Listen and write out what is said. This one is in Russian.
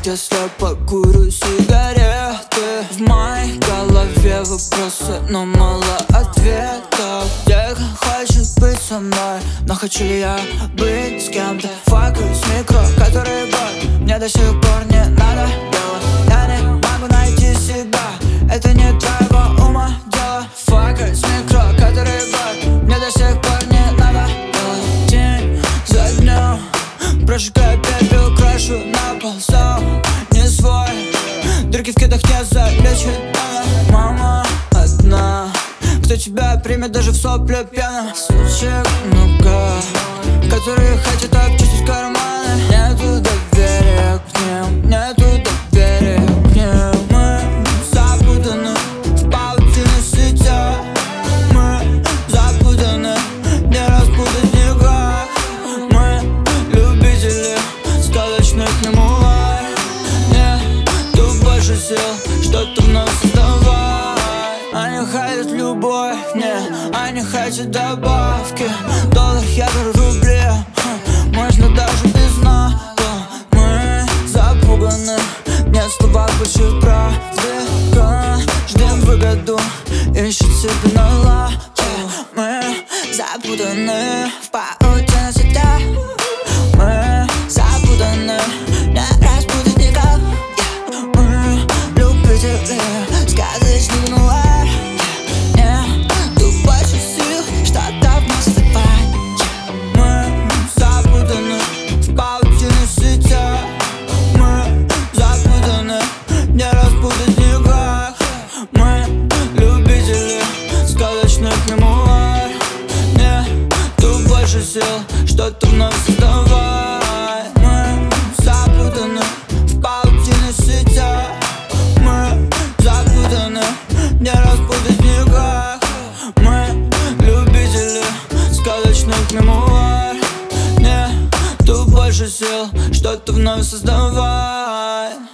если покурю сигареты. В моей голове вопросы, но мало ответов. Тихо хочет быть со мной, но хочу ли я быть с кем-то? Фокус микро, который год мне до сих пор не надо делать. Я не могу найти себя, это не твоего ума дело. Фокус микро, который год мне до сих пор не надо делать. День за днем прожигаю пепел, крашу на пол, сам не свой. Дырки в кедах не залечит, мама одна. Кто тебя примет даже в сопле пьяно? Сучек много, которые хотят обчистить карманы. Нету доверия к ним, нету доверия к ним. Мы запутаны в паутине сетя. Мы запутаны, не распутать никак. Мы любители сказочных мемуар. Нету больше сил, что-то вновь создавать. Они хотят любовь, не, они хотят добавки. Доллар, евро, рубли, можно даже без НАТО. Мы запуганы, нет слова больше правды. Каждым выгоду ищет себе наладку. Мы запутаны в паутине сетя. Мы запутаны, не распутать никак. Мы любители сказочных мемуар. Что-то вновь создавай. Мы запутаны в паутине сетя. Мы запутаны, не распутать никак. Мы любители сказочных мемуар. Нету больше сил, что-то вновь создавай.